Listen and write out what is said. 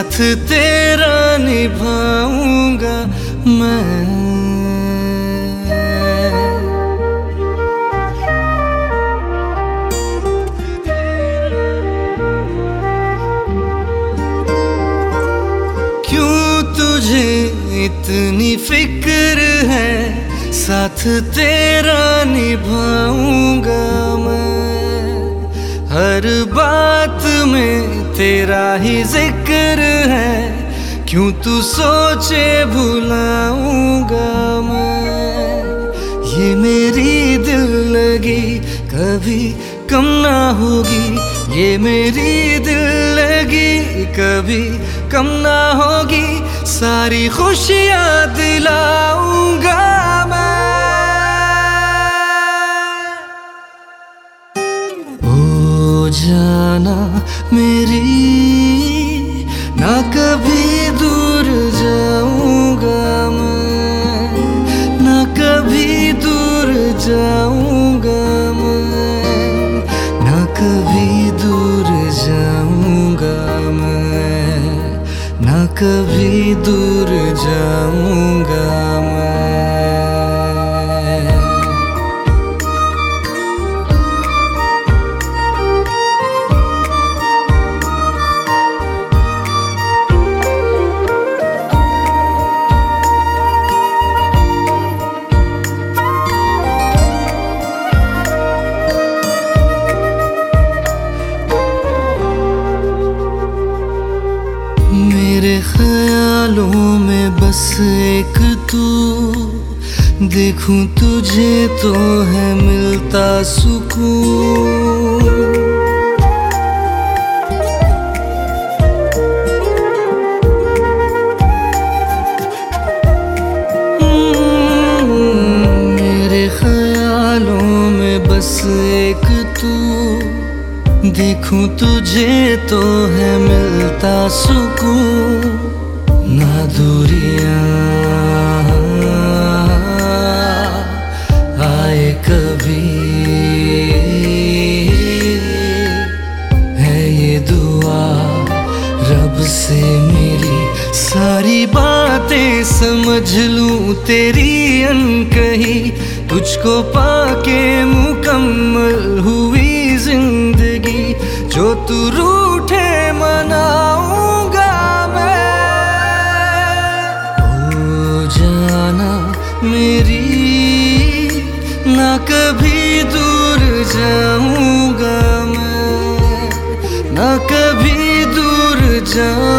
साथ तेरा निभाऊंगा मैं। क्यों तुझे इतनी फिक्र है, साथ तेरा निभाऊंगा मैं। हर बात में तेरा ही जिक्र है, क्यों तू सोचे भुलाऊंगा मैं। ये मेरी दिल लगी कभी कम ना होगी, ये मेरी दिल लगी कभी कम ना होगी। सारी खुशियाँ दिलाऊंगा मैं। ओ जाना मेरी, ना कभी दूर जाऊंगा मैं, ना कभी दूर जाऊंगा मैं, ना कभी दूर जाऊंगा मैं, ना कभी दूर जाऊंगा मैं। मेरे ख्यालों में बस एक तू, देखूं तुझे तो है मिलता सुकून। मेरे ख्यालों में बस एक तू, देखूं तुझे तो है मिलता सुकून। ना दूरियां आए कभी, है ये दुआ रब से मेरी। सारी बातें समझ लूं तेरी अनकही, तुझको पाके मुकम्मल हुई जिंदगी। जो तू रूठे मनाऊंगा मैं। ओ जाना मेरी, ना कभी दूर जाऊंगा मैं, ना कभी दूर जाऊंगा।